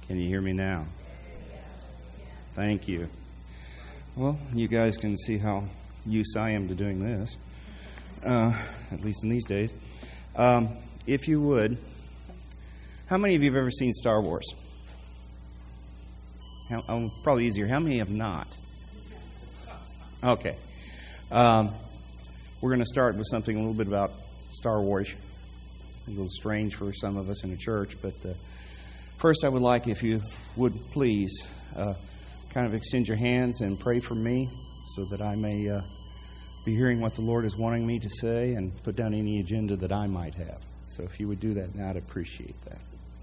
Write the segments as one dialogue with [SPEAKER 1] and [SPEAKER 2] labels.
[SPEAKER 1] Can you hear me now? Thank you. Well, you guys can see how used I am to doing this, at least in these days. If you would, how many of you have ever seen Star Wars? Probably easier. How many have not? Okay. We're going to start with something a little bit about Star Wars. A little strange for some of us in the church, but first I would like, if you would please, kind of extend your hands and pray for me so that I may be hearing what the Lord is wanting me to say and put down any agenda that I might have. So if you would do that now, I'd appreciate that.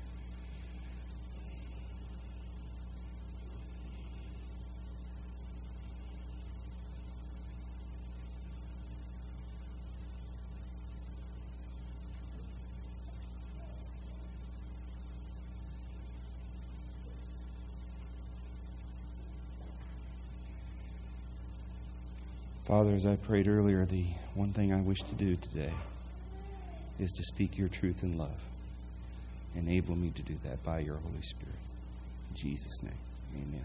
[SPEAKER 1] Father, as I prayed earlier, the one thing I wish to do today is to speak your truth in love. Enable me to do that by your Holy Spirit. In Jesus' name, amen.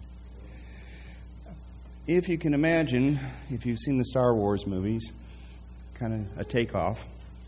[SPEAKER 1] If you can imagine, if you've seen the Star Wars movies, kind of a takeoff.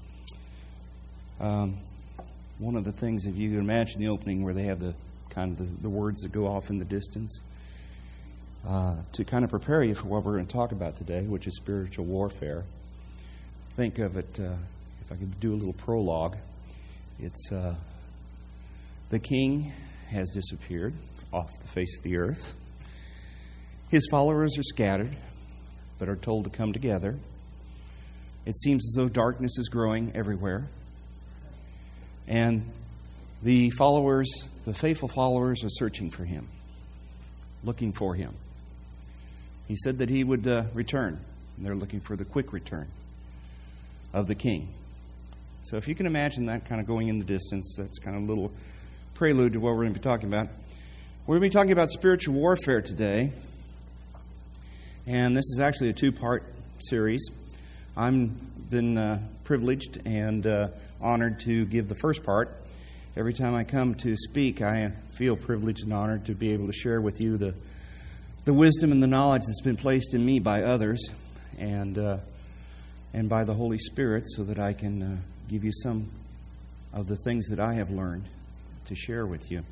[SPEAKER 1] One of the things, if you can imagine the opening where they have the kind of the words that go off in the distance, to kind of prepare you for what we're going to talk about today, which is spiritual warfare. Think of it, if I could do a little prologue, it's the king has disappeared off the face of the earth. His followers are scattered, but are told to come together. It seems as though darkness is growing everywhere. And the followers, the faithful followers, are searching for him, looking for him. He said that he would return, and they're looking for the quick return of the king. So if you can imagine that kind of going in the distance, that's kind of a little prelude to what we're going to be talking about. We're going to be talking about spiritual warfare today, and this is actually a two-part series. I've been privileged and honored to give the first part. Every time I come to speak, I feel privileged and honored to be able to share with you the wisdom and the knowledge that's been placed in me by others and by the Holy Spirit, so that I can give you some of the things that I have learned to share with you.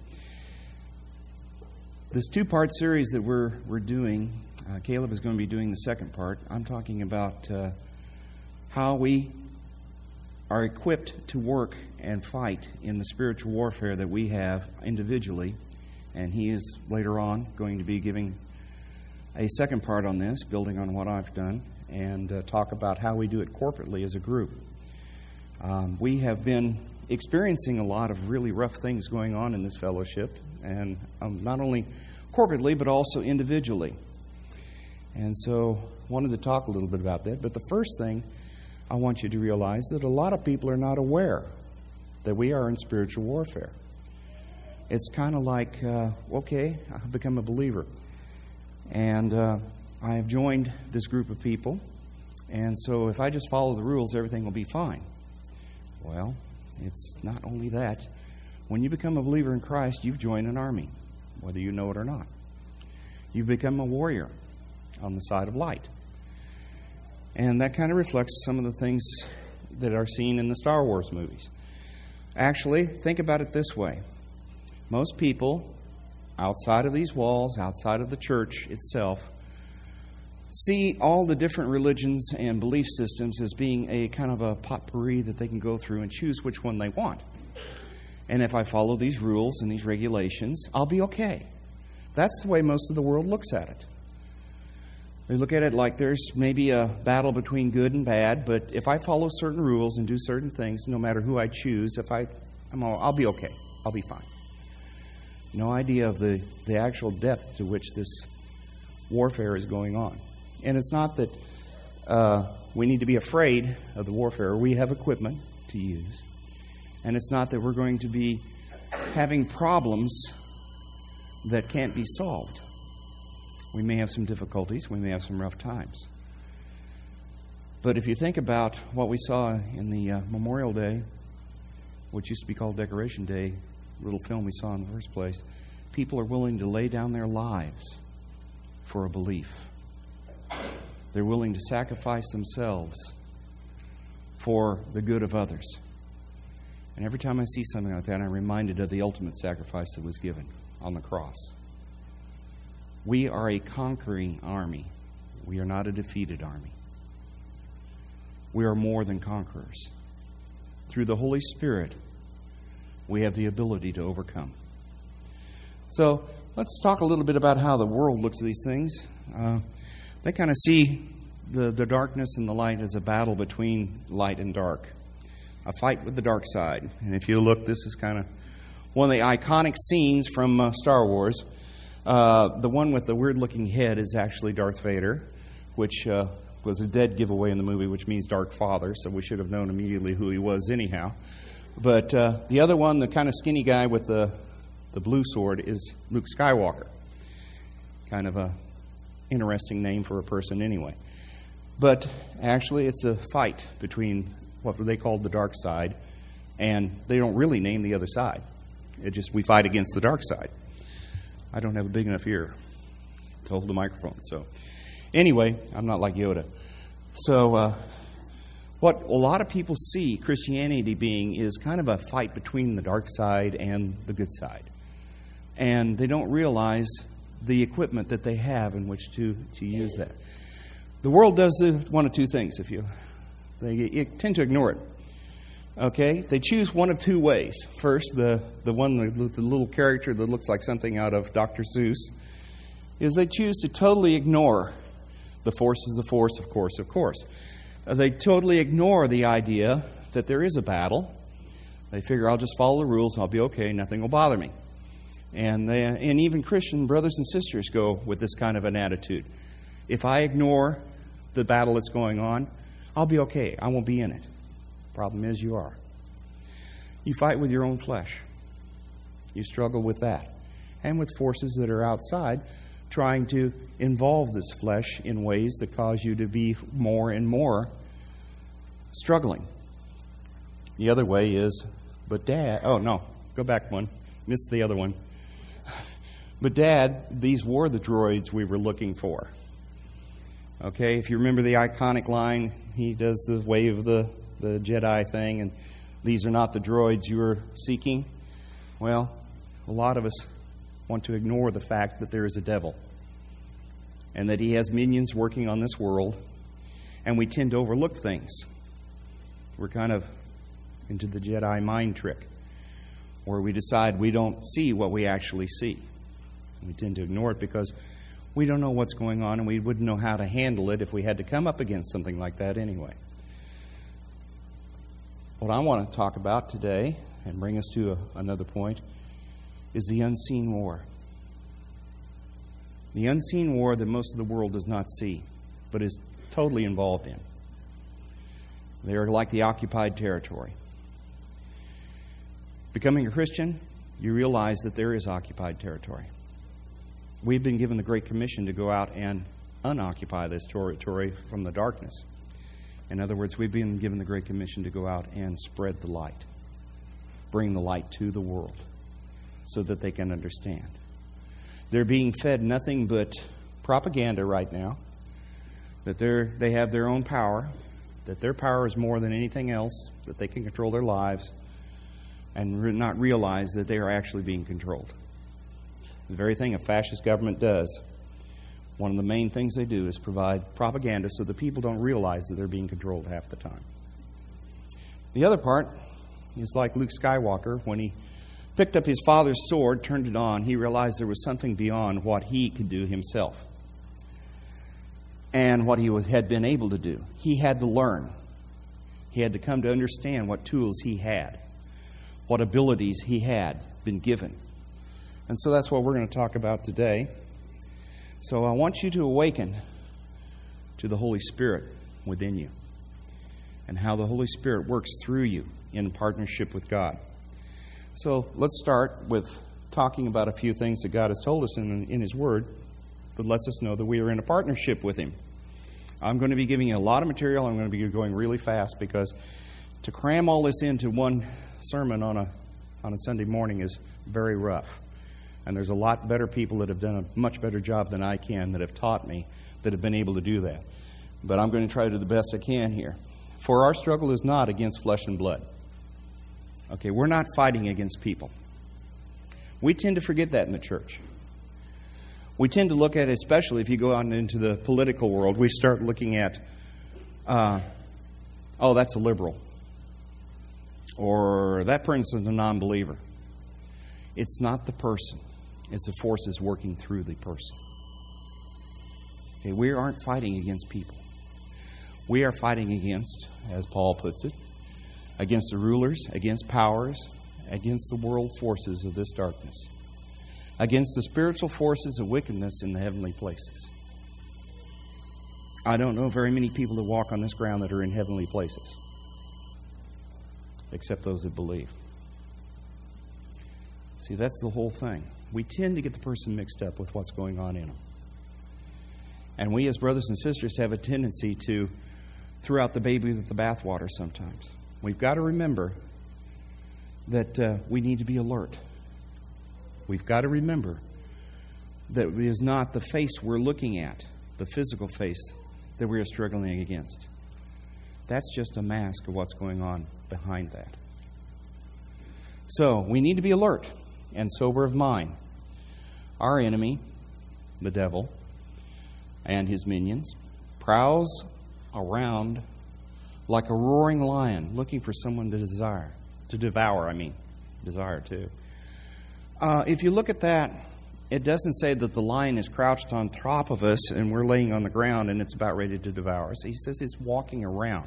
[SPEAKER 1] This two-part series that we're doing, Caleb is going to be doing the second part. I'm talking about how we are equipped to work and fight in the spiritual warfare that we have individually. And he is later on going to be giving a second part on this, building on what I've done, and talk about how we do it corporately as a group. We have been experiencing a lot of really rough things going on in this fellowship, and not only corporately, but also individually. And so I wanted to talk a little bit about that. But the first thing I want you to realize that a lot of people are not aware that we are in spiritual warfare. It's kind of like, okay, I've become a believer. And I have joined this group of people. And so if I just follow the rules, everything will be fine. Well, it's not only that. When you become a believer in Christ, you've joined an army, whether you know it or not. You've become a warrior on the side of light. And that kind of reflects some of the things that are seen in the Star Wars movies. Actually, think about it this way. Most people outside of these walls, outside of the church itself, see all the different religions and belief systems as being a kind of a potpourri that they can go through and choose which one they want. And if I follow these rules and these regulations, I'll be okay. That's the way most of the world looks at it. They look at it like there's maybe a battle between good and bad, but if I follow certain rules and do certain things, no matter who I choose, I'll be okay. I'll be fine. No idea of the actual depth to which this warfare is going on. And it's not that we need to be afraid of the warfare. We have equipment to use. And it's not that we're going to be having problems that can't be solved. We may have some difficulties. We may have some rough times. But if you think about what we saw in the Memorial Day, which used to be called Decoration Day, little film we saw in the first place, people are willing to lay down their lives for a belief. They're willing to sacrifice themselves for the good of others. And every time I see something like that, I'm reminded of the ultimate sacrifice that was given on the cross. We are a conquering army. We are not a defeated army. We are more than conquerors. Through the Holy Spirit, we have the ability to overcome. So let's talk a little bit about how the world looks at these things. They kind of see the darkness and the light as a battle between light and dark. A fight with the dark side. And if you look, this is kind of one of the iconic scenes from Star Wars. The one with the weird-looking head is actually Darth Vader, which was a dead giveaway in the movie, which means Dark Father, so we should have known immediately who he was anyhow. But the other one, the kind of skinny guy with the blue sword, is Luke Skywalker. Kind of a interesting name for a person anyway. But actually, it's a fight between what they called the dark side, and they don't really name the other side. It just, we fight against the dark side. I don't have a big enough ear to hold the microphone. So anyway, I'm not like Yoda. So what a lot of people see Christianity being is kind of a fight between the dark side and the good side. And they don't realize the equipment that they have in which to use that. The world does one of two things. They tend to ignore it. Okay? They choose one of two ways. First, the little character that looks like something out of Dr. Seuss, is they choose to totally ignore the force is the force, of course. They totally ignore the idea that there is a battle. They figure, I'll just follow the rules, I'll be okay, nothing will bother me. And even Christian brothers and sisters go with this kind of an attitude. If I ignore the battle that's going on, I'll be okay. I won't be in it. Problem is, you are. You fight with your own flesh. You struggle with that. And with forces that are outside, trying to involve this flesh in ways that cause you to be more and more struggling. The other way is, but Dad, oh no, go back one. Missed the other one. But Dad, these were the droids we were looking for. Okay, if you remember the iconic line, he does the wave of the Jedi thing, and these are not the droids you were seeking. Well, a lot of us want to ignore the fact that there is a devil and that he has minions working on this world, and we tend to overlook things. We're kind of into the Jedi mind trick, where we decide we don't see what we actually see. We tend to ignore it because we don't know what's going on, and we wouldn't know how to handle it if we had to come up against something like that anyway. What I want to talk about today, and bring us to another point, is the unseen war. The unseen war that most of the world does not see, but is totally involved in. They are like the occupied territory. Becoming a Christian, you realize that there is occupied territory. We've been given the Great Commission to go out and unoccupy this territory from the darkness. In other words, we've been given the Great Commission to go out and spread the light. Bring the light to the world so that they can understand. They're being fed nothing but propaganda right now, that they have their own power, that their power is more than anything else, that they can control their lives, and not realize that they are actually being controlled. The very thing a fascist government does, one of the main things they do is provide propaganda so the people don't realize that they're being controlled half the time. The other part is like Luke Skywalker. When he picked up his father's sword, turned it on, he realized there was something beyond what he could do himself and what he had been able to do. He had to learn. He had to come to understand what tools he had, what abilities he had been given. And so that's what we're going to talk about today. So I want you to awaken to the Holy Spirit within you and how the Holy Spirit works through you in partnership with God. So let's start with talking about a few things that God has told us in His Word that lets us know that we are in a partnership with Him. I'm going to be giving you a lot of material. I'm going to be going really fast because to cram all this into one sermon on a Sunday morning is very rough. And there's a lot better people that have done a much better job than I can that have taught me, that have been able to do that. But I'm going to try to do the best I can here. For our struggle is not against flesh and blood. Okay, we're not fighting against people. We tend to forget that in the church. We tend to look at it, especially if you go on into the political world, we start looking at, oh, that's a liberal. Or that person's a non-believer. It's not the person. It's the forces working through the person. Okay, we aren't fighting against people. We are fighting against, as Paul puts it, against the rulers, against powers, against the world forces of this darkness, against the spiritual forces of wickedness in the heavenly places. I don't know very many people that walk on this ground that are in heavenly places, except those that believe. See, that's the whole thing. We tend to get the person mixed up with what's going on in them. And we as brothers and sisters have a tendency to throw out the baby with the bathwater sometimes. We've got to remember that we need to be alert. We've got to remember that it is not the face we're looking at, the physical face, that we are struggling against. That's just a mask of what's going on behind that. So, we need to be alert and sober of mind. Our enemy, the devil, and his minions, prowls around like a roaring lion, looking for someone to devour. Desire too. If you look at that, it doesn't say that the lion is crouched on top of us and we're laying on the ground and it's about ready to devour us. He says it's walking around.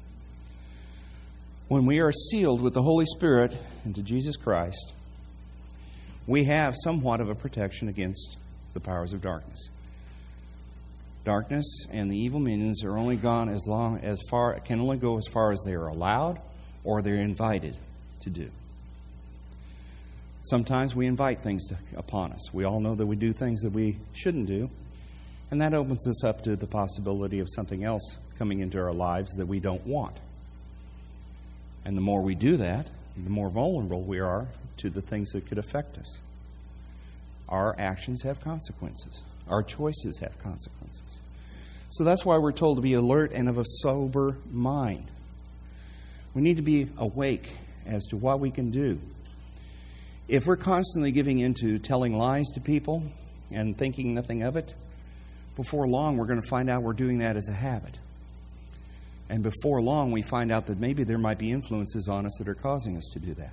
[SPEAKER 1] When we are sealed with the Holy Spirit into Jesus Christ, we have somewhat of a protection against the powers of darkness. Darkness and the evil minions are only can only go as far as they are allowed or they're invited to do. Sometimes we invite things upon us. We all know that we do things that we shouldn't do, and that opens us up to the possibility of something else coming into our lives that we don't want. And the more we do that, the more vulnerable we are to the things that could affect us. Our actions have consequences. Our choices have consequences. So that's why we're told to be alert and of a sober mind. We need to be awake as to what we can do. If we're constantly giving into telling lies to people and thinking nothing of it, before long we're going to find out we're doing that as a habit. And before long we find out that maybe there might be influences on us that are causing us to do that.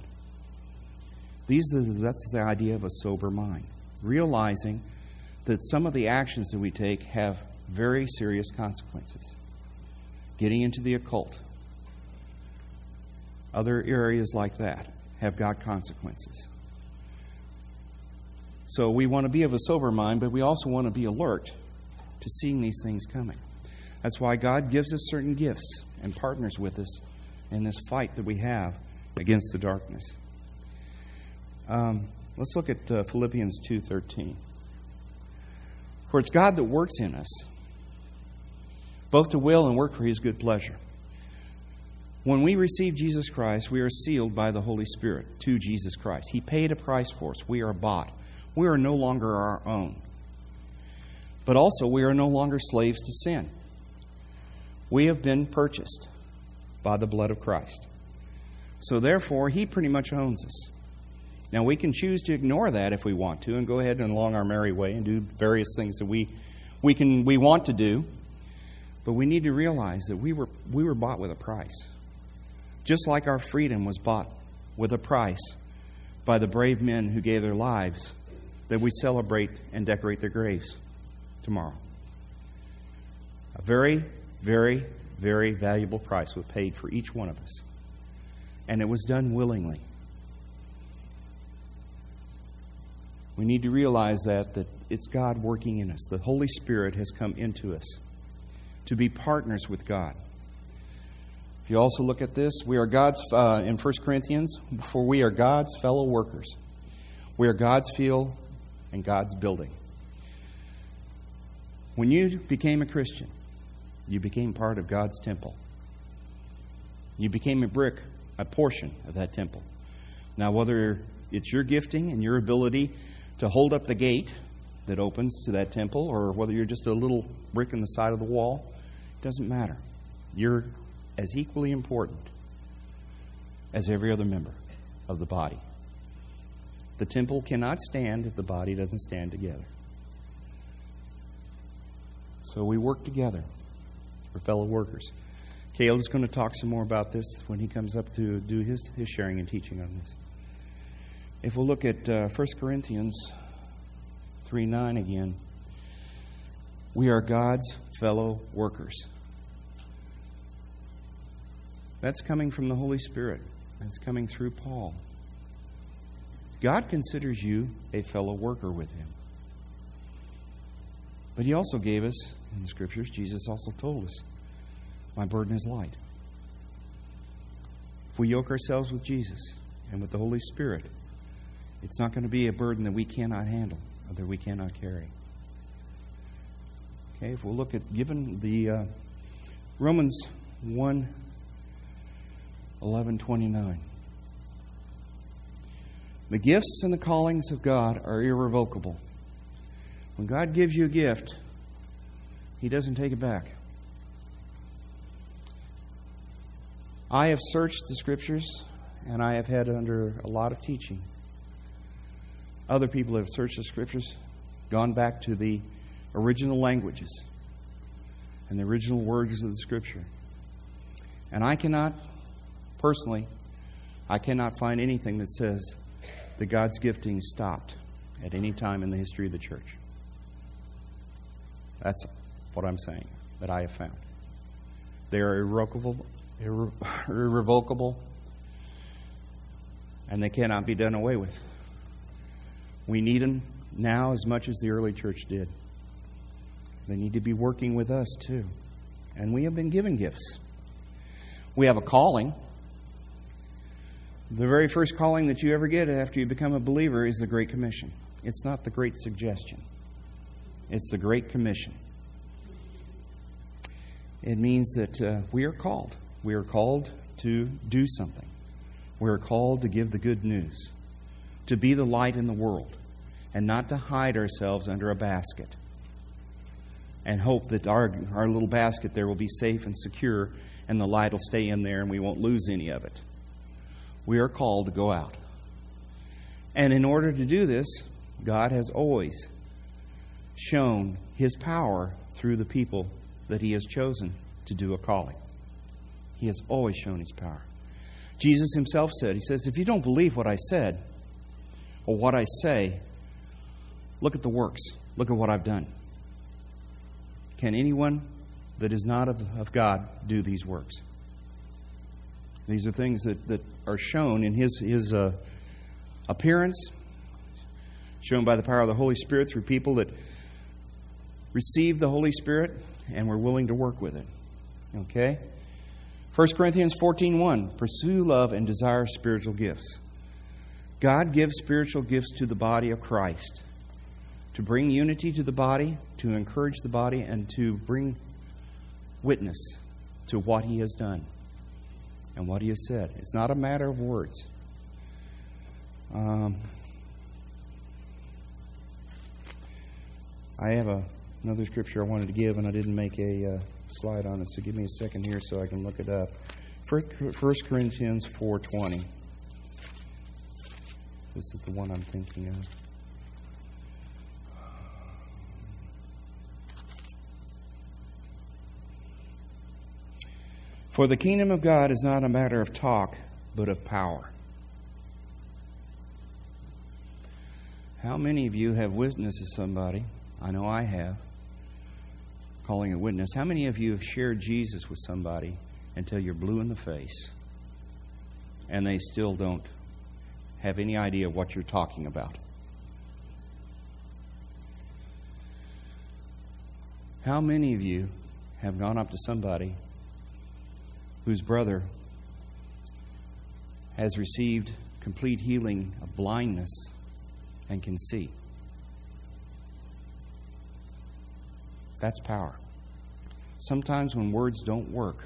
[SPEAKER 1] That's the idea of a sober mind. Realizing that some of the actions that we take have very serious consequences. Getting into the occult, other areas like that, have got consequences. So we want to be of a sober mind, but we also want to be alert to seeing these things coming. That's why God gives us certain gifts and partners with us in this fight that we have against the darkness. Let's look at Philippians 2:13. For it's God that works in us, both to will and work for His good pleasure. When we receive Jesus Christ, we are sealed by the Holy Spirit to Jesus Christ. He paid a price for us. We are bought. We are no longer our own. But also, we are no longer slaves to sin. We have been purchased by the blood of Christ. So therefore, He pretty much owns us. Now, we can choose to ignore that if we want to and go ahead and along our merry way and do various things that we want to do. But we need to realize that we were bought with a price. Just like our freedom was bought with a price by the brave men who gave their lives that we celebrate and decorate their graves tomorrow. A very, very, very valuable price was paid for each one of us. And it was done willingly. We need to realize that it's God working in us. The Holy Spirit has come into us to be partners with God. If you also look at this, we are God's, in 1 Corinthians, for we are God's fellow workers. We are God's field and God's building. When you became a Christian, you became part of God's temple. You became a portion of that temple. Now, whether it's your gifting and your ability to hold up the gate that opens to that temple, or whether you're just a little brick in the side of the wall, it doesn't matter. You're as equally important as every other member of the body. The temple cannot stand if the body doesn't stand together. So we work together. We're fellow workers. Caleb's going to talk some more about this when he comes up to do his sharing and teaching on this. If we'll look at 1 Corinthians 3:9 again, we are God's fellow workers. That's coming from the Holy Spirit. That's coming through Paul. God considers you a fellow worker with Him. But He also gave us, in the Scriptures, Jesus also told us, my burden is light. If we yoke ourselves with Jesus and with the Holy Spirit, it's not going to be a burden that we cannot handle or that we cannot carry. Okay, if we'll look at, given the Romans 1:11-29. The gifts and the callings of God are irrevocable. When God gives you a gift, He doesn't take it back. I have searched the Scriptures, and I have had under a lot of teaching. Other people have searched the Scriptures, gone back to the original languages and the original words of the Scripture. And I cannot, personally, I cannot find anything that says that God's gifting stopped at any time in the history of the church. That's what I'm saying, that I have found. They are irrevocable, and they cannot be done away with. We need them now as much as the early church did. They need to be working with us too. And we have been given gifts. We have a calling. The very first calling that you ever get after you become a believer is the Great Commission. It's not the Great Suggestion. It's the Great Commission. It means that we are called. We are called to do something. We are called to give the good news, to be the light in the world, and not to hide ourselves under a basket and hope that our little basket there will be safe and secure and the light will stay in there and we won't lose any of it. We are called to go out. And in order to do this, God has always shown His power through the people that He has chosen to do a calling. He has always shown His power. Jesus Himself said, He says, if you don't believe what I said or what I say, look at the works. Look at what I've done. Can anyone that is not of God do these works? These are things that are shown in His appearance, shown by the power of the Holy Spirit through people that receive the Holy Spirit and were willing to work with it. Okay? 1 Corinthians 14:1, pursue love and desire spiritual gifts. God gives spiritual gifts to the body of Christ to bring unity to the body, to encourage the body, and to bring witness to what He has done and what He has said. It's not a matter of words. I have another scripture I wanted to give, and I didn't make a slide on it, so give me a second here so I can look it up. 1 Corinthians 4:20. This is the one I'm thinking of. For the kingdom of God is not a matter of talk, but of power. How many of you have witnessed to somebody? I know I have. Calling a witness. How many of you have shared Jesus with somebody until you're blue in the face and they still don't have any idea what you're talking about? How many of you have gone up to somebody whose brother has received complete healing of blindness and can see? That's power. Sometimes when words don't work,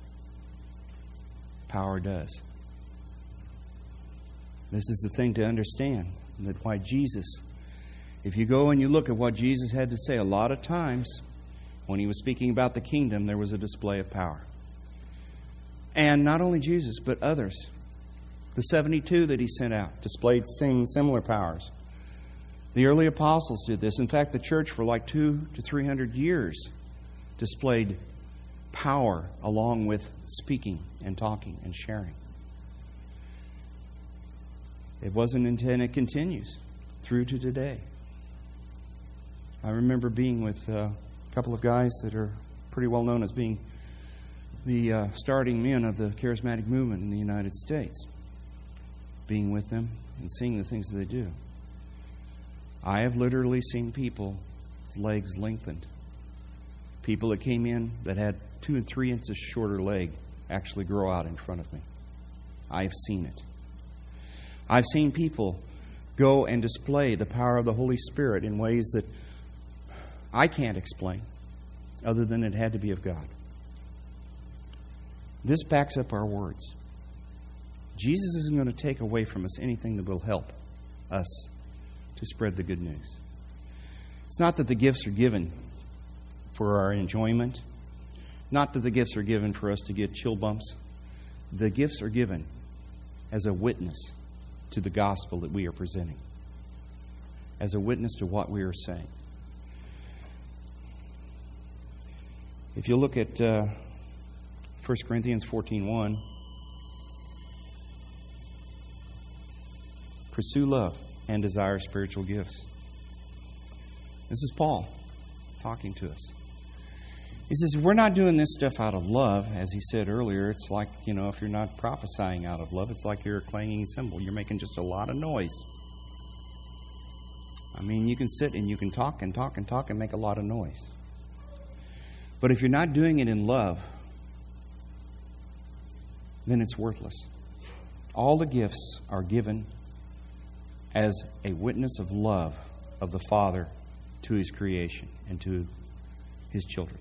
[SPEAKER 1] power does. This is the thing to understand, that why Jesus If you go and you look at what Jesus had to say, a lot of times when He was speaking about the kingdom, there was a display of power. And not only Jesus, but others. The 72 that He sent out displayed similar powers. The early apostles did this. In fact, the church for like 200 to 300 years displayed power along with speaking and talking and sharing. It wasn't until it continues through to today. I remember being with a couple of guys that are pretty well known as being the starting men of the charismatic movement in the United States. Being with them and seeing the things that they do. I have literally seen people's legs lengthened. People that came in that had 2 and 3 inches shorter leg actually grow out in front of me. I've seen it. I've seen people go and display the power of the Holy Spirit in ways that I can't explain, other than it had to be of God. This backs up our words. Jesus isn't going to take away from us anything that will help us to spread the good news. It's not that the gifts are given for our enjoyment, not that the gifts are given for us to get chill bumps. The gifts are given as a witness to the gospel that we are presenting, as a witness to what we are saying. If you look at 1 Corinthians 14:1, pursue love and desire spiritual gifts. This is Paul talking to us. He says, we're not doing this stuff out of love. As he said earlier, it's like, if you're not prophesying out of love, it's like you're a clanging cymbal. You're making just a lot of noise. I mean, you can sit and you can talk and talk and talk and make a lot of noise. But if you're not doing it in love, then it's worthless. All the gifts are given as a witness of love of the Father to His creation and to His children.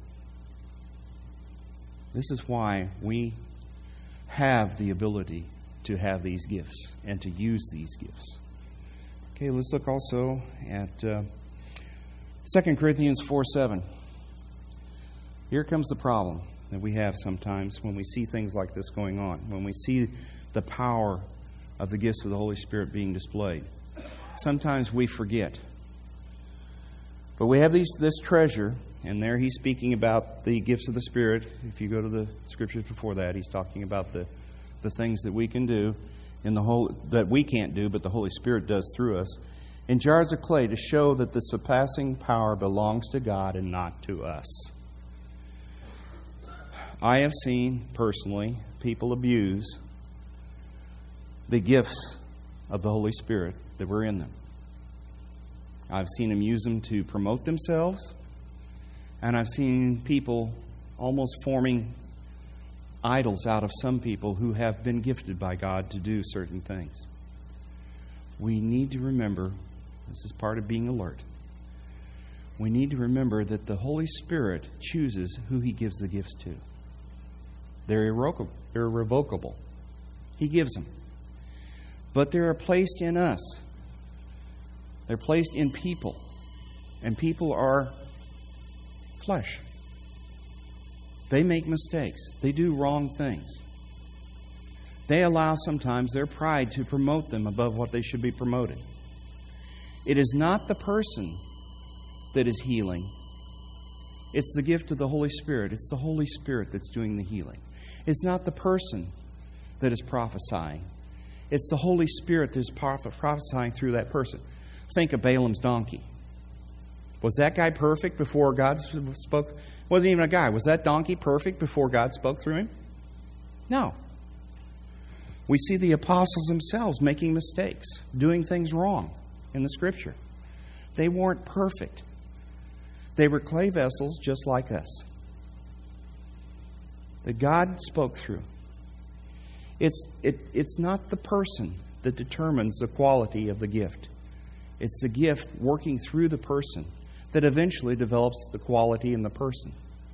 [SPEAKER 1] This is why we have the ability to have these gifts and to use these gifts. Okay, let's look also at 2 Corinthians 4:7. Here comes the problem that we have sometimes when we see things like this going on, when we see the power of the gifts of the Holy Spirit being displayed. Sometimes we forget. But we have this treasure, and there he's speaking about the gifts of the Spirit. If you go to the scriptures before that, he's talking about the things that we can do in that we can't do, but the Holy Spirit does through us, in jars of clay to show that the surpassing power belongs to God and not to us. I have seen, personally, people abuse the gifts of the Holy Spirit that were in them. I've seen them use them to promote themselves, and I've seen people almost forming idols out of some people who have been gifted by God to do certain things. We need to remember, this is part of being alert, we need to remember that the Holy Spirit chooses who He gives the gifts to. They're irrevocable. He gives them. But they are placed in us. They're placed in people. And people are flesh. They make mistakes. They do wrong things. They allow sometimes their pride to promote them above what they should be promoted. It is not the person that is healing. It's the gift of the Holy Spirit. It's the Holy Spirit that's doing the healing. It's not the person that is prophesying. It's the Holy Spirit that is prophesying through that person. Think of Balaam's donkey. Was that guy perfect before God spoke? Wasn't even a guy. Was that donkey perfect before God spoke through him? No. We see the apostles themselves making mistakes, doing things wrong in the Scripture. They weren't perfect. They were clay vessels just like us, that God spoke through. It's not the person that determines the quality of the gift. It's the gift working through the person that eventually develops the quality in the person.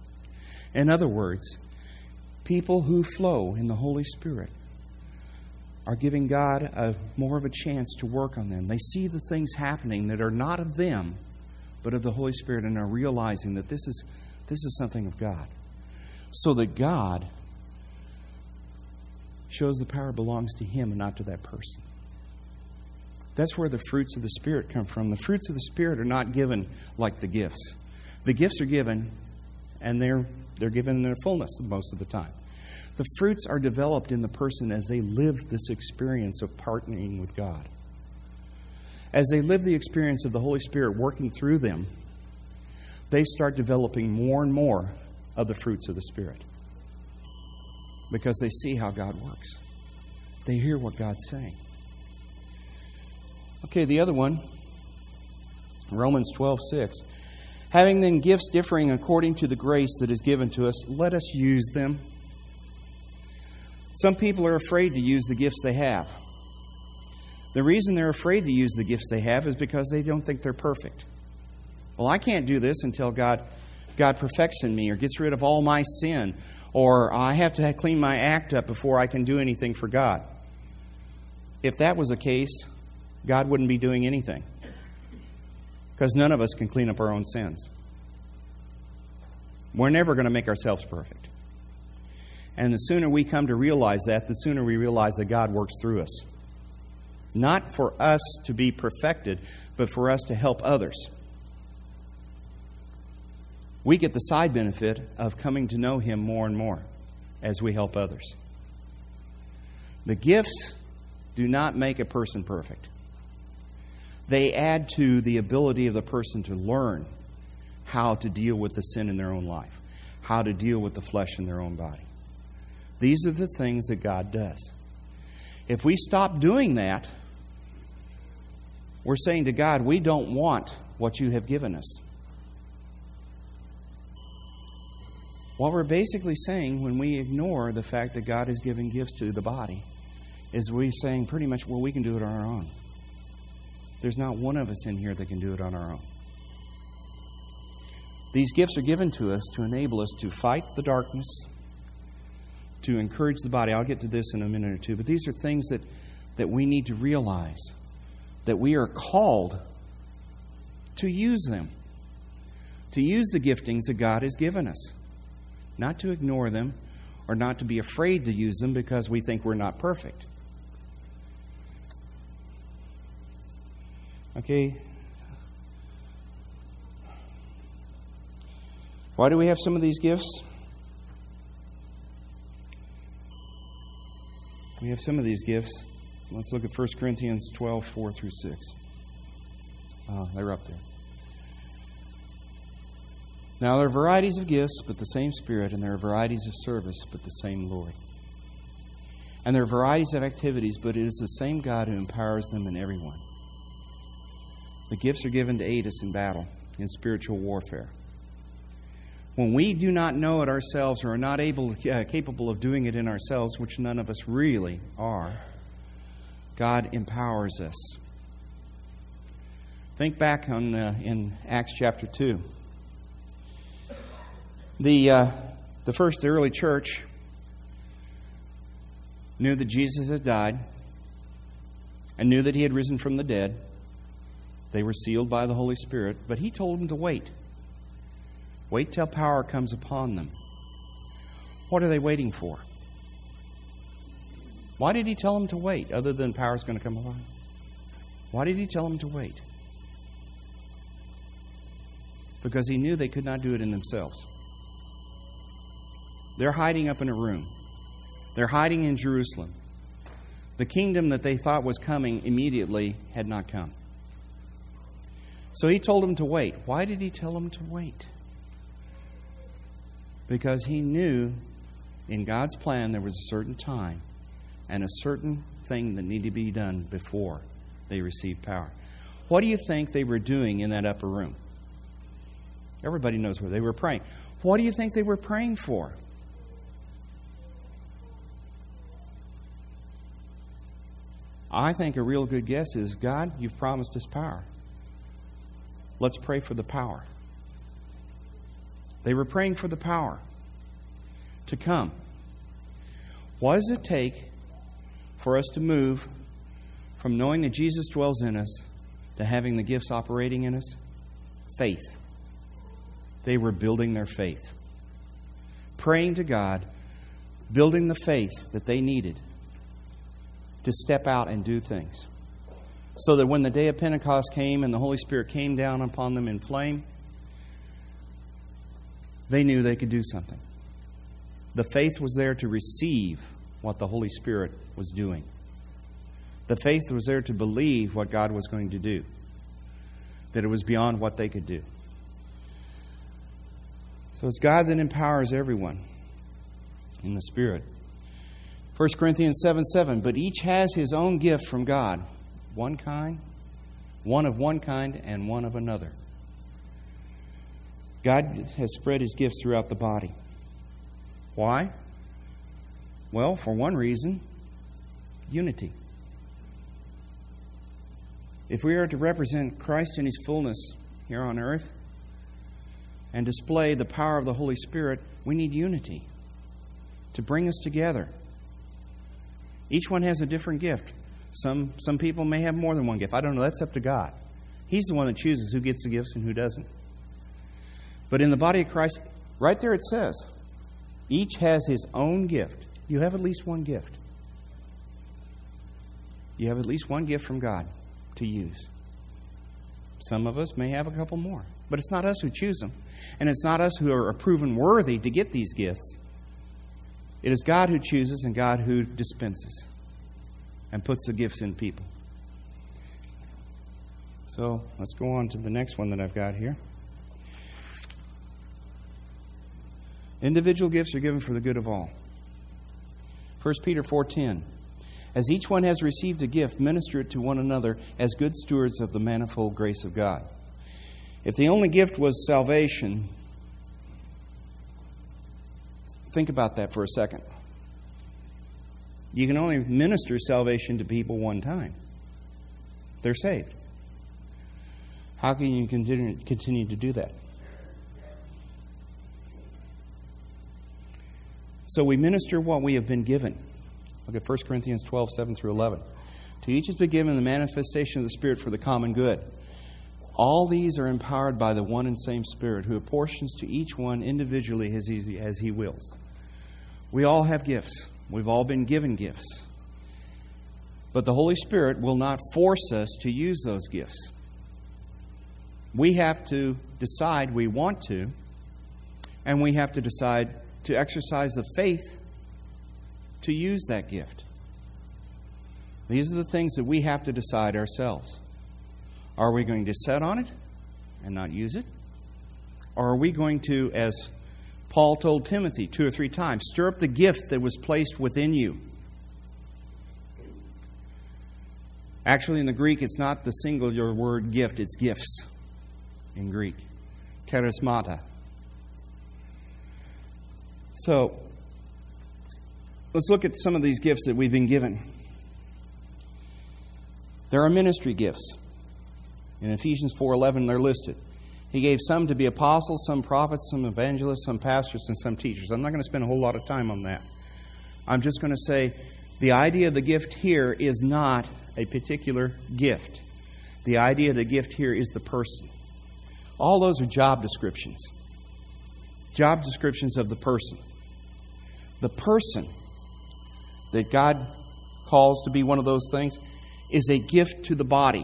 [SPEAKER 1] In other words, people who flow in the Holy Spirit are giving God more of a chance to work on them. They see the things happening that are not of them, but of the Holy Spirit, and are realizing that this is something of God. So that God shows the power belongs to Him and not to that person. That's where the fruits of the Spirit come from. The fruits of the Spirit are not given like the gifts. The gifts are given, and they're given in their fullness most of the time. The fruits are developed in the person as they live this experience of partnering with God. As they live the experience of the Holy Spirit working through them, they start developing more and more of the fruits of the Spirit. Because they see how God works. They hear what God's saying. Okay, the other one, Romans 12:6. Having then gifts differing according to the grace that is given to us, let us use them. Some people are afraid to use the gifts they have. The reason they're afraid to use the gifts they have is because they don't think they're perfect. Well, I can't do this until God perfects in me or gets rid of all my sin, or I have to clean my act up before I can do anything for God. If that was the case, God wouldn't be doing anything. Because none of us can clean up our own sins. We're never going to make ourselves perfect. And the sooner we come to realize that, the sooner we realize that God works through us. Not for us to be perfected, but for us to help others. We get the side benefit of coming to know Him more and more as we help others. The gifts do not make a person perfect. They add to the ability of the person to learn how to deal with the sin in their own life, how to deal with the flesh in their own body. These are the things that God does. If we stop doing that, we're saying to God, we don't want what you have given us. What we're basically saying when we ignore the fact that God is giving gifts to the body is we're saying pretty much, well, we can do it on our own. There's not one of us in here that can do it on our own. These gifts are given to us to enable us to fight the darkness, to encourage the body. I'll get to this in a minute or two, but these are things that we need to realize, that we are called to use them, to use the giftings that God has given us, not to ignore them or not to be afraid to use them because we think we're not perfect. Okay. Why do we have some of these gifts? We have some of these gifts. Let's look at 1 Corinthians 12, 4 through 6. They're up there. Now there are varieties of gifts, but the same Spirit, and there are varieties of service, but the same Lord. And there are varieties of activities, but it is the same God who empowers them in everyone. The gifts are given to aid us in battle, in spiritual warfare. When we do not know it ourselves or are not capable of doing it in ourselves, which none of us really are, God empowers us. Think back in Acts chapter 2. The early church knew that Jesus had died and knew that He had risen from the dead. They were sealed by the Holy Spirit, but He told them to wait. Wait till power comes upon them. What are they waiting for? Why did He tell them to wait, other than power is going to come upon? Why did He tell them to wait? Because He knew they could not do it in themselves. They're hiding up in a room. They're hiding in Jerusalem. The kingdom that they thought was coming immediately had not come. So He told them to wait. Why did He tell them to wait? Because He knew in God's plan there was a certain time and a certain thing that needed to be done before they received power. What do you think they were doing in that upper room? Everybody knows where they were praying. What do you think they were praying for? I think a real good guess is, God, you've promised us power. Let's pray for the power. They were praying for the power to come. What does it take for us to move from knowing that Jesus dwells in us to having the gifts operating in us? Faith. They were building their faith. Praying to God, building the faith that they needed to step out and do things. So that when the day of Pentecost came and the Holy Spirit came down upon them in flame, they knew they could do something. The faith was there to receive what the Holy Spirit was doing. The faith was there to believe what God was going to do. That it was beyond what they could do. So it's God that empowers everyone in the Spirit. 1 Corinthians 7:7, but each has his own gift from God. One kind, one of one kind, and one of another. God has spread His gifts throughout the body. Why? Well, for one reason, unity. If we are to represent Christ in His fullness here on earth and display the power of the Holy Spirit, we need unity to bring us together. Each one has a different gift. Some people may have more than one gift. I don't know. That's up to God. He's the one that chooses who gets the gifts and who doesn't. But in the body of Christ, right there it says, each has his own gift. You have at least one gift. You have at least one gift from God to use. Some of us may have a couple more. But it's not us who choose them. And it's not us who are proven worthy to get these gifts. It is God who chooses and God who dispenses and puts the gifts in people. So let's go on to the next one that I've got here. Individual gifts are given for the good of all. 1 Peter 4:10. As each one has received a gift, minister it to one another as good stewards of the manifold grace of God. If the only gift was salvation, think about that for a second. You can only minister salvation to people one time. They're saved. How can you continue to do that? So we minister what we have been given. Look at 1 Corinthians 12:7-11. To each has been given the manifestation of the Spirit for the common good. All these are empowered by the one and same Spirit, who apportions to each one individually as He wills. We all have gifts. We've all been given gifts. But the Holy Spirit will not force us to use those gifts. We have to decide we want to, and we have to decide to exercise the faith to use that gift. These are the things that we have to decide ourselves. Are we going to set on it and not use it? Or are we going to, as Paul told Timothy 2 or 3 times, stir up the gift that was placed within you? Actually, in the Greek, it's not the singular word gift, it's gifts in Greek. Charismata. So, let's look at some of these gifts that we've been given. There are ministry gifts. In Ephesians 4:11, they're listed. He gave some to be apostles, some prophets, some evangelists, some pastors, and some teachers. I'm not going to spend a whole lot of time on that. I'm just going to say the idea of the gift here is not a particular gift. The idea of the gift here is the person. All those are job descriptions. Job descriptions of the person. The person that God calls to be one of those things is a gift to the body.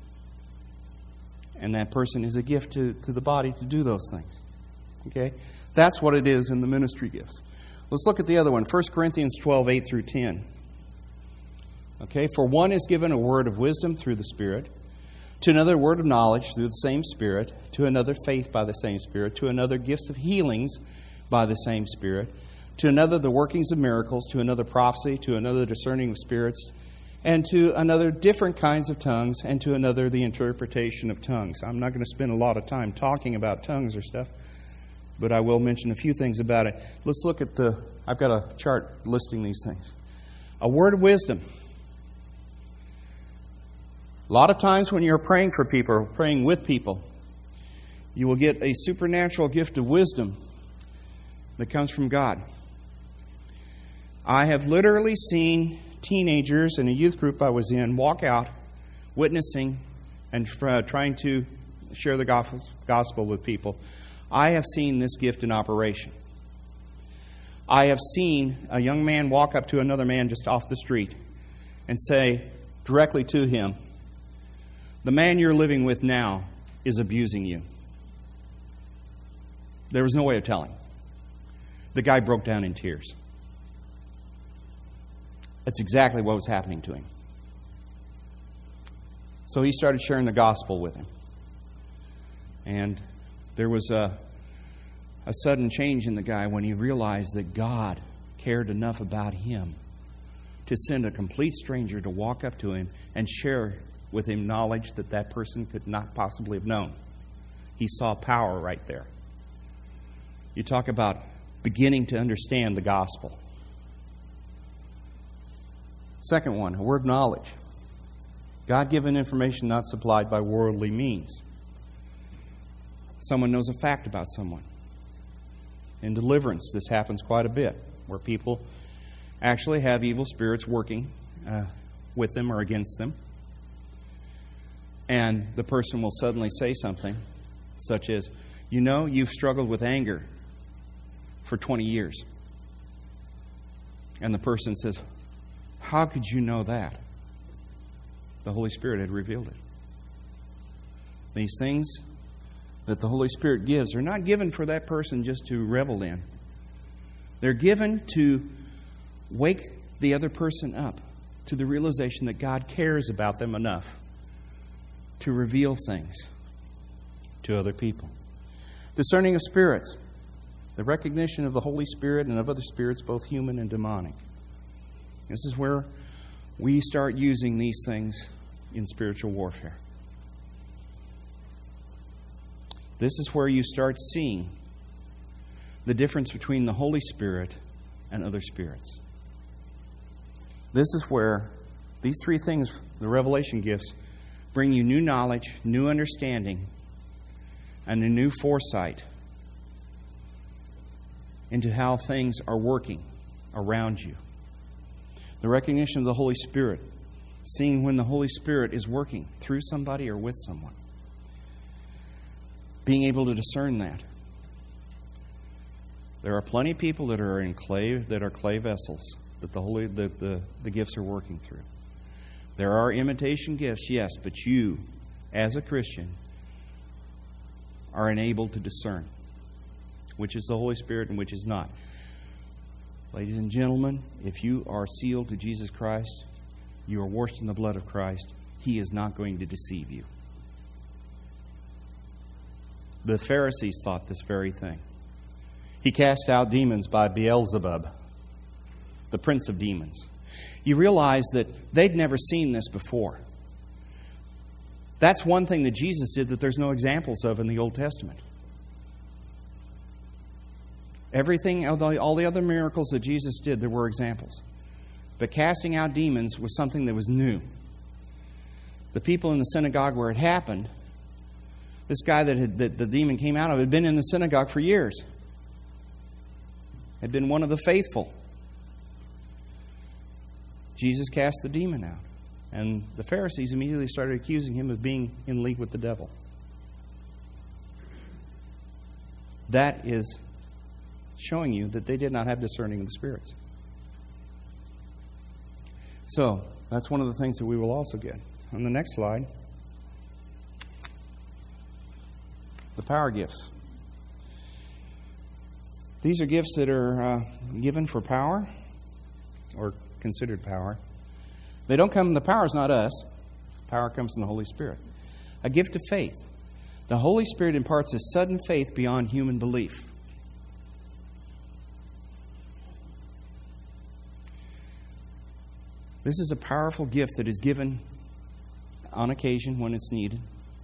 [SPEAKER 1] And that person is a gift to the body to do those things. Okay? That's what it is in the ministry gifts. Let's look at the other one. 1 Corinthians 12:8-10. Okay? For one is given a word of wisdom through the Spirit, to another a word of knowledge through the same Spirit, to another faith by the same Spirit, to another gifts of healings by the same Spirit, to another the workings of miracles, to another prophecy, to another discerning of spirits, and to another different kinds of tongues, and to another the interpretation of tongues. I'm not going to spend a lot of time talking about tongues or stuff, but I will mention a few things about it. Let's look at I've got a chart listing these things. A word of wisdom. A lot of times when you're praying for people or praying with people, you will get a supernatural gift of wisdom that comes from God. I have literally seen teenagers in a youth group I was in walk out witnessing and trying to share the gospel with people, I have seen this gift in operation. I have seen a young man walk up to another man just off the street and say directly to him, "The man you're living with now is abusing you." There was no way of telling. The guy broke down in tears. That's exactly what was happening to him. So he started sharing the gospel with him. And there was a sudden change in the guy when he realized that God cared enough about him to send a complete stranger to walk up to him and share with him knowledge that that person could not possibly have known. He saw power right there. You talk about beginning to understand the gospel. Second one, a word of knowledge. God-given information not supplied by worldly means. Someone knows a fact about someone. In deliverance, this happens quite a bit, where people actually have evil spirits working with them or against them. And the person will suddenly say something such as, "You know, you've struggled with anger for 20 years. And the person says, "How could you know that?" The Holy Spirit had revealed it. These things that the Holy Spirit gives are not given for that person just to revel in. They're given to wake the other person up to the realization that God cares about them enough to reveal things to other people. Discerning of spirits. The recognition of the Holy Spirit and of other spirits, both human and demonic. This is where we start using these things in spiritual warfare. This is where you start seeing the difference between the Holy Spirit and other spirits. This is where these three things, the revelation gifts, bring you new knowledge, new understanding, and a new foresight into how things are working around you. The recognition of the Holy Spirit, seeing when the Holy Spirit is working through somebody or with someone. Being able to discern that. There are plenty of people that are in clay vessels that the gifts are working through. There are imitation gifts, yes, but you, as a Christian, are enabled to discern which is the Holy Spirit and which is not. Ladies and gentlemen, if you are sealed to Jesus Christ, you are washed in the blood of Christ, He is not going to deceive you. The Pharisees thought this very thing. He cast out demons by Beelzebub, the prince of demons. You realize that they'd never seen this before. That's one thing that Jesus did that there's no examples of in the Old Testament. Everything, all the other miracles that Jesus did, there were examples. But casting out demons was something that was new. The people in the synagogue where it happened, this guy that the demon came out of had been in the synagogue for years. Had been one of the faithful. Jesus cast the demon out. And the Pharisees immediately started accusing him of being in league with the devil. That is showing you that they did not have discerning of the spirits. So, that's one of the things that we will also get. On the next slide, the power gifts. These are gifts that are given for power, or considered power. They don't come, the power is not us. Power comes from the Holy Spirit. A gift of faith. The Holy Spirit imparts a sudden faith beyond human belief. This is a powerful gift that is given on occasion when it's needed,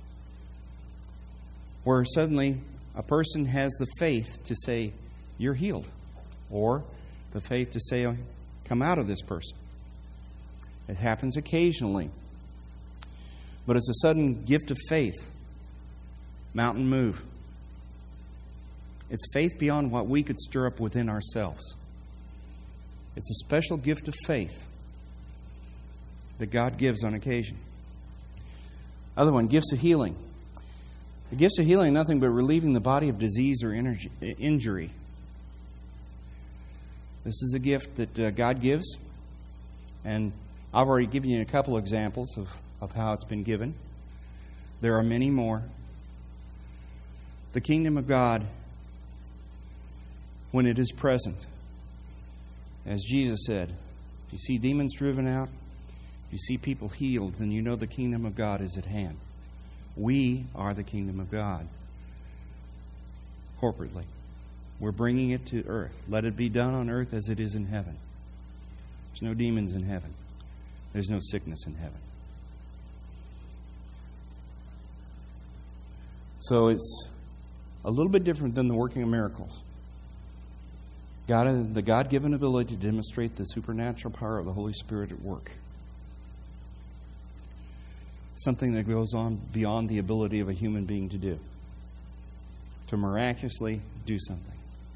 [SPEAKER 1] where suddenly a person has the faith to say, "You're healed," or the faith to say, "Come out of this person." It happens occasionally, but it's a sudden gift of faith. Mountain move. It's faith beyond what we could stir up within ourselves. It's a special gift of faith that God gives on occasion. Other one, gifts of healing. The gifts of healing are nothing but relieving the body of disease or injury. This is a gift that God gives, and I've already given you a couple examples of how it's been given. There are many more. The kingdom of God, when it is present, as Jesus said, if you see demons driven out, if you see people healed, then you know the kingdom of God is at hand. We are the kingdom of God. Corporately. We're bringing it to earth. Let it be done on earth as it is in heaven. There's no demons in heaven. There's no sickness in heaven. So it's a little bit different than the working of miracles. The God-given ability to demonstrate the supernatural power of the Holy Spirit at work. Something that goes on beyond the ability of a human being to do. To miraculously do something.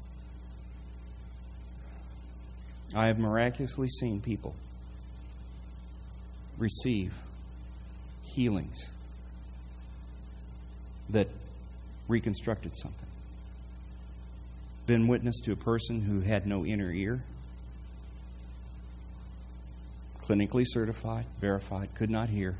[SPEAKER 1] I have miraculously seen people receive healings that reconstructed something. Been witness to a person who had no inner ear, clinically certified, verified, could not hear,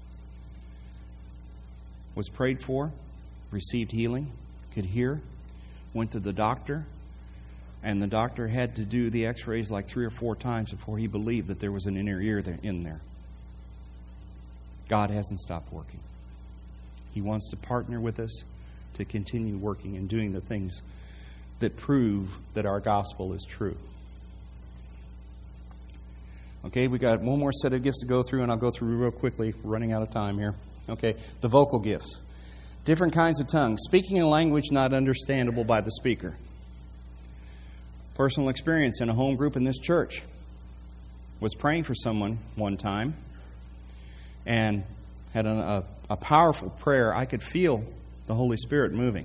[SPEAKER 1] was prayed for, received healing, could hear, went to the doctor, and the doctor had to do the x-rays like 3 or 4 times before he believed that there was an inner ear in there. God hasn't stopped working. He wants to partner with us to continue working and doing the things that prove that our gospel is true. Okay, we got one more set of gifts to go through, and I'll go through real quickly. We're running out of time here. Okay, the vocal gifts. Different kinds of tongues. Speaking in a language not understandable by the speaker. Personal experience in a home group in this church. Was praying for someone one time and had a powerful prayer. I could feel the Holy Spirit moving.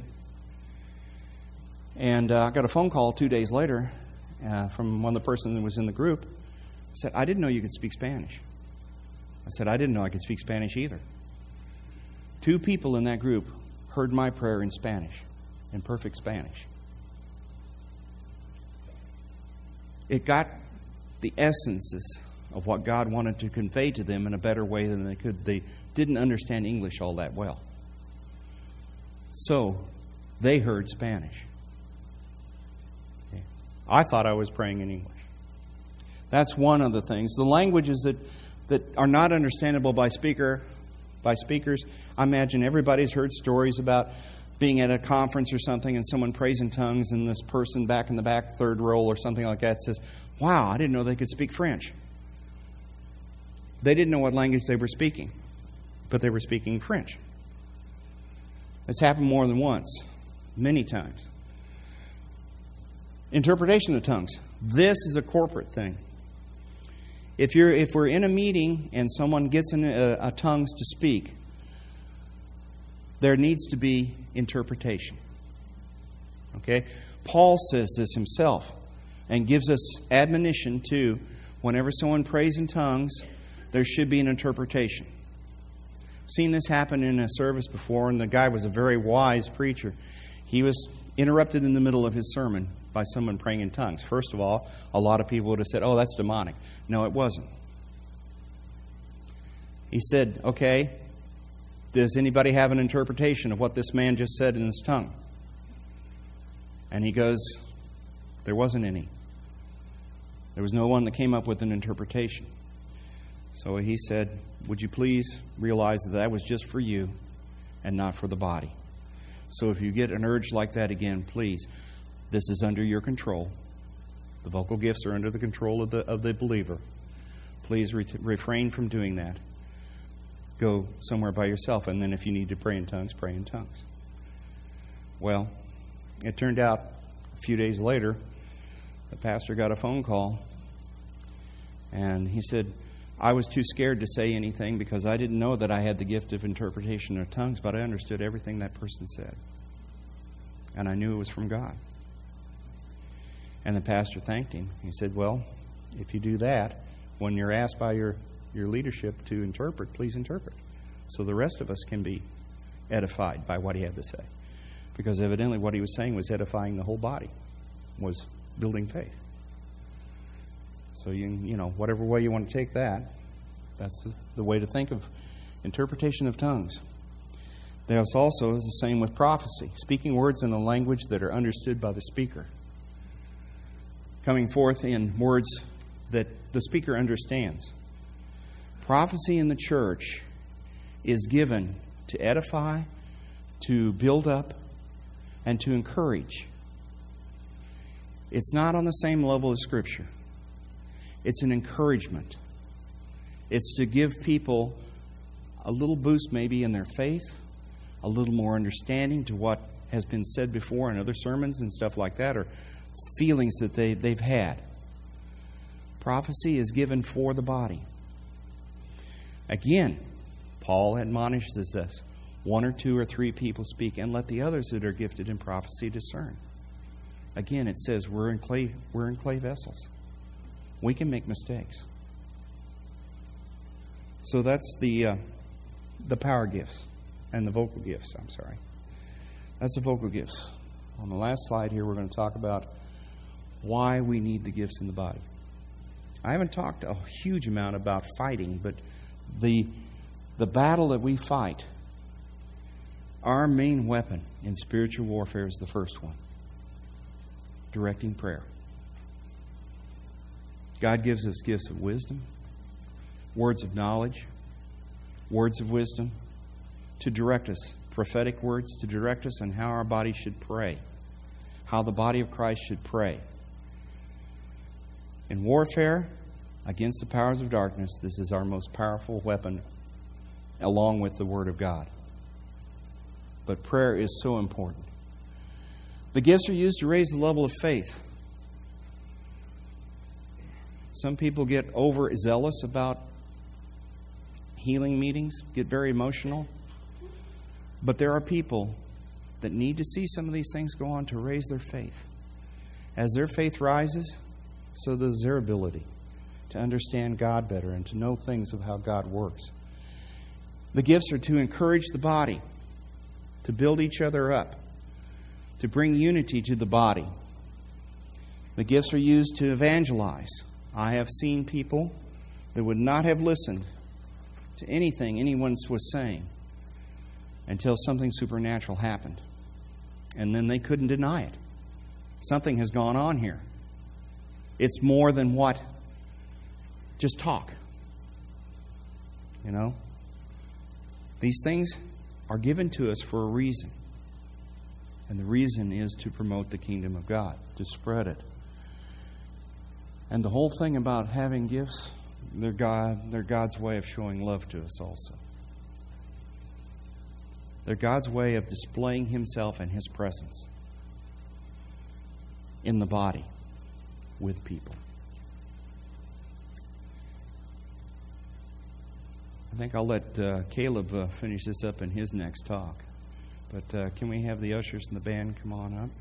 [SPEAKER 1] And I got a phone call 2 days later from one of the persons that was in the group. I said, I didn't know you could speak Spanish. I said, I didn't know I could speak Spanish either. 2 people in that group heard my prayer in Spanish, in perfect Spanish. It got the essences of what God wanted to convey to them in a better way than they could. They didn't understand English all that well. So, they heard Spanish. Okay. I thought I was praying in English. That's one of the things. The languages that are not understandable by speakers. I imagine everybody's heard stories about being at a conference or something and someone prays in tongues and this person back in the back, third row or something like that says, wow, I didn't know they could speak French. They didn't know what language they were speaking, but they were speaking French. It's happened more than once, many times. Interpretation of tongues. This is a corporate thing. If we're in a meeting and someone gets in a tongues to speak, there needs to be interpretation. Okay? Paul says this himself and gives us admonition too. Whenever someone prays in tongues, there should be an interpretation. I've seen this happen in a service before, and the guy was a very wise preacher. He was interrupted in the middle of his sermon by someone praying in tongues. First of all, a lot of people would have said, oh, that's demonic. No, it wasn't. He said, okay, does anybody have an interpretation of what this man just said in his tongue? And he goes, there wasn't any. There was no one that came up with an interpretation. So he said, would you please realize that was just for you and not for the body. So if you get an urge like that again, please, this is under your control. The vocal gifts are under the control of the believer. Please refrain from doing that. Go somewhere by yourself, and then if you need to pray in tongues, pray in tongues. Well, it turned out a few days later, the pastor got a phone call, and he said, I was too scared to say anything because I didn't know that I had the gift of interpretation of tongues, but I understood everything that person said. And I knew it was from God. And the pastor thanked him. He said, well, if you do that, when you're asked by your your leadership to interpret, please interpret. So the rest of us can be edified by what he had to say. Because evidently what he was saying was edifying the whole body, was building faith. So, you know, whatever way you want to take that, that's the way to think of interpretation of tongues. There's also is the same with prophecy, speaking words in a language that are understood by the speaker, coming forth in words that the speaker understands. Prophecy in the church is given to edify, to build up, and to encourage. It's not on the same level as Scripture. It's an encouragement. It's to give people a little boost maybe in their faith, a little more understanding to what has been said before in other sermons and stuff like that, or feelings that they've had. Prophecy is given for the body. Again, Paul admonishes us, 1 or 2 or 3 people speak, and let the others that are gifted in prophecy discern. Again, it says we're in clay vessels. We can make mistakes. So that's the power gifts and the vocal gifts. That's the vocal gifts. On the last slide here, we're going to talk about why we need the gifts in the body. I haven't talked a huge amount about fighting, but the battle that we fight, our main weapon in spiritual warfare is the first one: directing prayer. God gives us gifts of wisdom, words of knowledge, words of wisdom to direct us, prophetic words to direct us on how our body should pray, how the body of Christ should pray. In warfare against the powers of darkness, this is our most powerful weapon, along with the Word of God. But prayer is so important. The gifts are used to raise the level of faith. Some people get overzealous about healing meetings, get very emotional. But there are people that need to see some of these things go on to raise their faith. As their faith rises, so does their ability to understand God better and to know things of how God works. The gifts are to encourage the body, to build each other up, to bring unity to the body. The gifts are used to evangelize. I have seen people that would not have listened to anything anyone was saying until something supernatural happened. And then they couldn't deny it. Something has gone on here. It's more than what just talk. You know? These things are given to us for a reason. And the reason is to promote the kingdom of God, to spread it. And the whole thing about having gifts, they're God's way of showing love to us also. They're God's way of displaying Himself and His presence in the body with people. I think I'll let Caleb finish this up in his next talk. But can we have the ushers and the band come on up?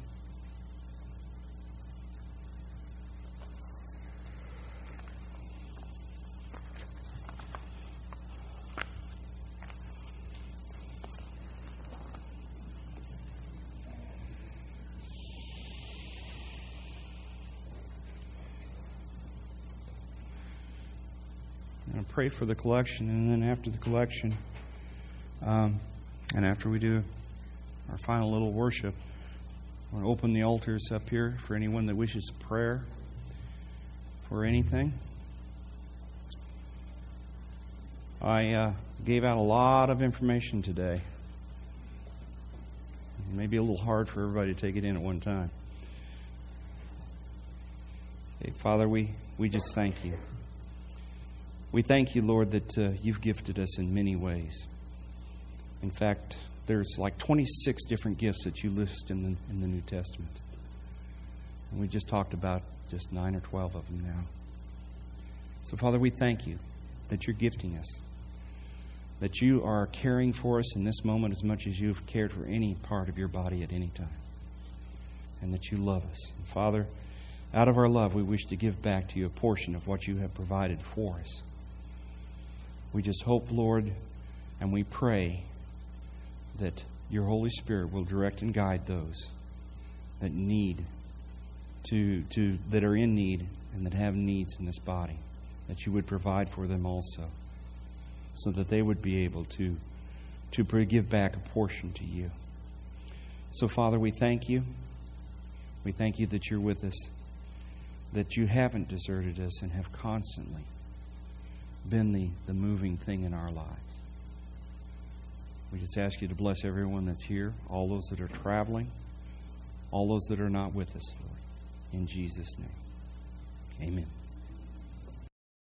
[SPEAKER 1] Pray for the collection, and then after the collection, and after we do our final little worship, I want to open the altars up here for anyone that wishes prayer for anything. I gave out a lot of information today. It may be a little hard for everybody to take it in at one time. Hey, Father, we just thank You. We thank You, Lord, that You've gifted us in many ways. In fact, there's like 26 different gifts that You list in the New Testament. And we just talked about just 9 or 12 of them now. So, Father, we thank You that You're gifting us, that You are caring for us in this moment as much as You've cared for any part of Your body at any time, and that You love us. And Father, out of our love, we wish to give back to You a portion of what You have provided for us. We just hope, Lord, and we pray that your Holy Spirit will direct and guide those that that are in need and that have needs in this body, that you would provide for them also, so that they would be able to give back a portion to you. So, Father, we thank you. We thank you that you're with us, that you haven't deserted us and have constantly been the moving thing in our lives. We just ask you to bless everyone that's here, all those that are traveling, all those that are not with us, Lord. In Jesus' name, amen.